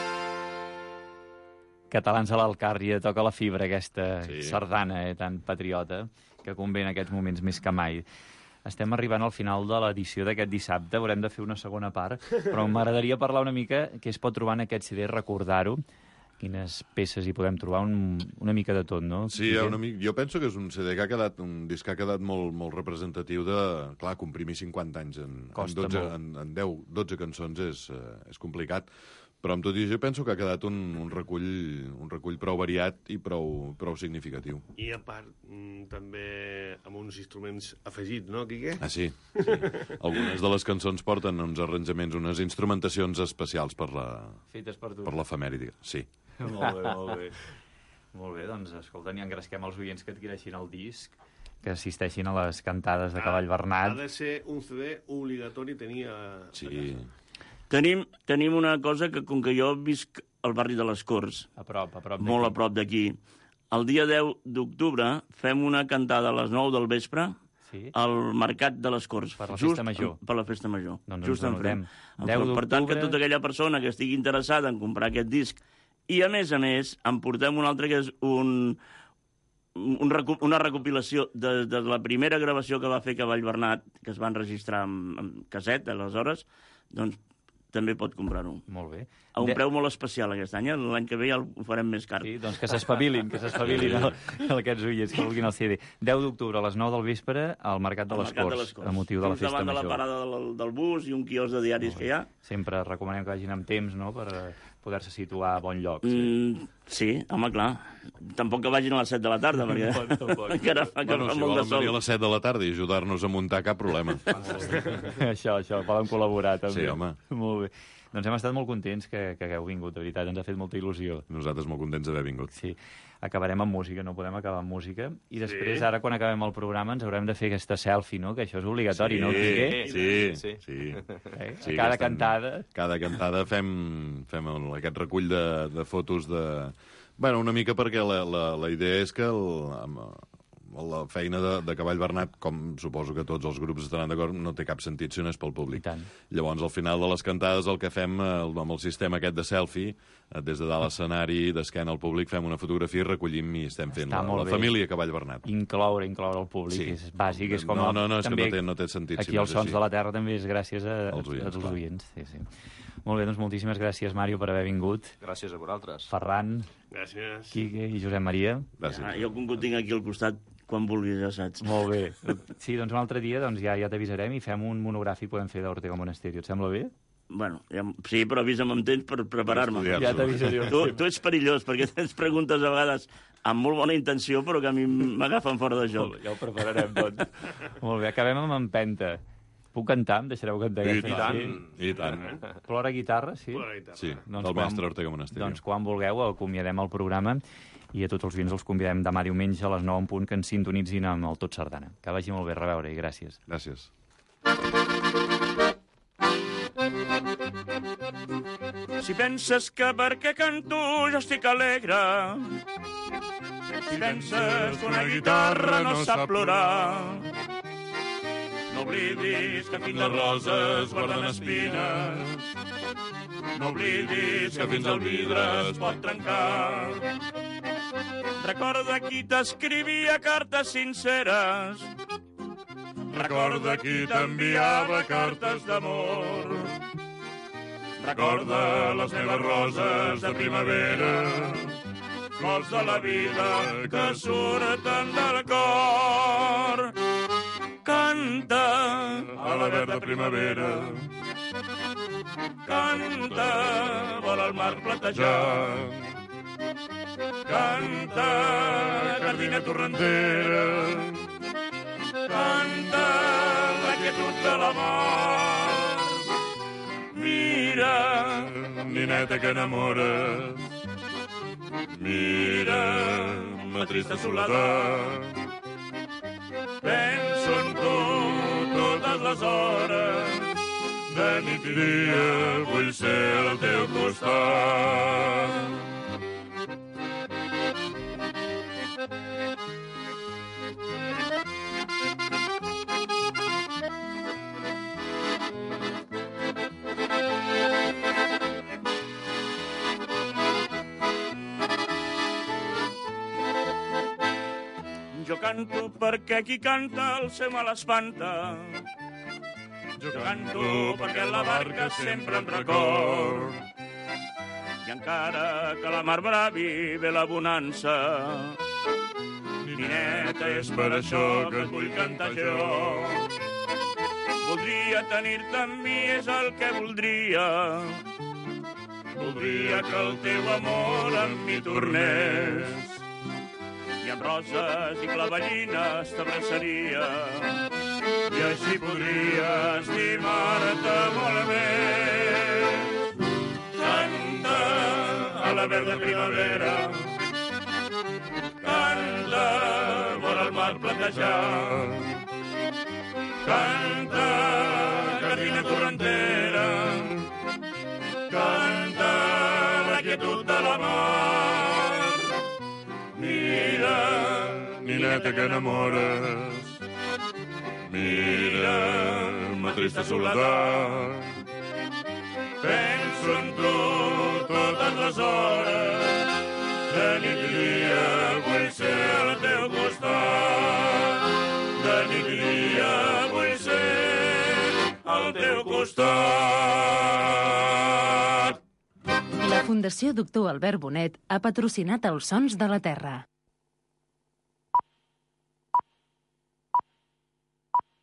Catalans a l'Alcàrria, toca la fibra aquesta sí. sardana, eh, tan patriota, que convé en aquests moments més que mai. Estem arribant al final de l'edició d'aquest dissabte, haurem de fer una segona part, però m'agradaria parlar una mica què es pot trobar en aquest C D, recordar-ho, quines peces hi podem trobar, un, una mica de tot, no? Sí, una mica, jo penso que és un C D que ha quedat, un disc que ha quedat molt, molt representatiu de, clar, comprimir cinquanta anys en, en, dotze, en, en deu, dotze cançons és, eh, és complicat, però amb tot i això penso que ha quedat un, un, recull, un recull prou variat i prou, prou significatiu. I a part, mm, també amb uns instruments afegits, no, Quique? Ah, sí. sí. Algunes de les cançons porten uns arranjaments, unes instrumentacions especials per la, fetes per tu. Per l'efemèride, sí. Molt bé, molt bé. Molt bé, doncs, escolta, ni engresquem els oients que adquireixin el disc, que assisteixin a les cantades de Cavall Bernat. Ha de ser un C D obligatori tenir a... Sí. Tenim, tenim una cosa que, com que jo visc al barri de les Corts, a prop, a prop molt a prop d'aquí, el dia deu d'octubre fem una cantada a les nou del vespre sí. al Mercat de les Corts. Per la festa major. Per la festa major. Doncs just ens anotem. Per tant, que tota aquella persona que estigui interessada en comprar aquest disc, i a més a més, en portem un altre que és un... Un recu una recopilació de, de la primera gravació que va fer Cavall Bernat, que es va enregistrar amb, amb casset, aleshores, doncs també pot comprar-ho. Molt bé. A un de... preu molt especial aquest any, eh? L'any que ve ja ho farem més car. Sí, doncs que s'espavilin, que s'espavilin aquests oients que vulguin el C D. deu d'octubre a les nou del vespre al Mercat de les Corts, a motiu de la festa major. Davant de la parada del, del bus i un quiosc de diaris que hi ha. Sempre recomanem que vagin amb temps, no?, per poder-se situar a bon lloc. Sí. Mm, sí, home, clar. Tampoc que vagin a les set de la tarda, perquè no, tampoc. encara fa, bueno, fa si molt de sol. venir a les set de la tarda i ajudar-nos a muntar, cap problema. això, això, poden col·laborar també. Sí, home. Molt bé. Doncs hem estat molt contents que, que hagueu vingut, de veritat, ens ha fet molta il·lusió. Nosaltres molt contents d'haver vingut. Sí. Acabarem amb música, no podem acabar amb música. I després, sí. ara, quan acabem el programa, ens haurem de fer aquesta selfie, no? Que això és obligatori, sí, no, Quique? Sí, sí. sí. Eh? sí cada estem, cantada... Cada cantada fem, fem el, aquest recull de, de fotos de... Bueno, una mica perquè la, la, la idea és que el, la feina de, de Cavall Bernat, com suposo que tots els grups estaran d'acord, no té cap sentit si no és pel públic. Llavors, al final de les cantades, el que fem el, amb el sistema aquest de selfie, des de dalt l'escenari, d'esquena al públic, fem una fotografia i recollim i estem fent la, la família Cavall Bernat. Incloure, incloure el públic, sí. és bàsic, és com... No, no, no, és també, que no té, no té sentit. Aquí si els Sons de la Terra també és gràcies a, als oients. als oients. Sí, sí. Molt bé, doncs moltíssimes gràcies, Màrio, per haver vingut. Gràcies a vosaltres. Ferran, gràcies. Quique i Josep Maria. Gràcies. Ah, jo com que ho tinc aquí al costat, quan vulguis, ja saps. Molt bé. Sí, doncs un altre dia doncs ja ja t'avisarem i fem un monogràfic, podem fer d'Ortega Monasterio. Et sembla bé? Bueno, ja, sí, però avisa'm amb temps per preparar-me. Ja t'avisaré. Tu, tu ets perillós, perquè tens preguntes a vegades amb molt bona intenció, però que a mi m'agafen fora de joc. Ja ho prepararem, doncs. Molt bé, acabem amb empenta. Puc cantar? Em deixareu cantar? I tant, i tant. Plora guitarra, sí? Plora guitarra. Sí, doncs del mestre Ortega Monasterio. Doncs quan vulgueu acomiadem el programa i a tots els oients els convidem demà diumenge a les nou en punt que ens sintonitzin amb el Tot Sardana. Que vagi molt bé, reveure i gràcies. Gràcies. Si penses que perquè canto jo estic alegre, si penses que una guitarra no sap plorar, no oblidis que fins les roses guarden espines, no oblidis que fins el vidre es pot trencar. Recorda qui t'escrivia cartes sinceres, recorda qui t'enviava cartes d'amor, recorda les meves roses de primavera, flors de la vida que surten del cor. Canta a la verda primavera, canta vora el mar platejat, canta gardina torrentera, canta la quietud de la mar. Mira, nineta que enamores, mira, ma trista soledat, penso en tu totes les hores, de nit i dia vull ser al teu costat. Jo canto perquè qui canta el seu mal espanta. Jo canto perquè la barca sempre em record. I encara que la mar bravi ve la bonança, nineta, és per això que et vull cantar jo. Voldria tenir-te amb mi, és el que voldria. Voldria que el teu amor amb mi tornés, i amb roses i clavellines t'abraçaria, i així podria estimar-te molt més. Canta a la verda primavera, canta vora el mar platejat, canta gardina torrentera, canta la quietud de la mar. Mira, nineta que enamores, mira, ma trista soledat, penso en tu totes les hores, de nit i dia vull ser al teu costat, de nit i dia vull ser al teu costat. La Fundació Doctor Albert Bonet ha patrocinat els Sons de la Terra.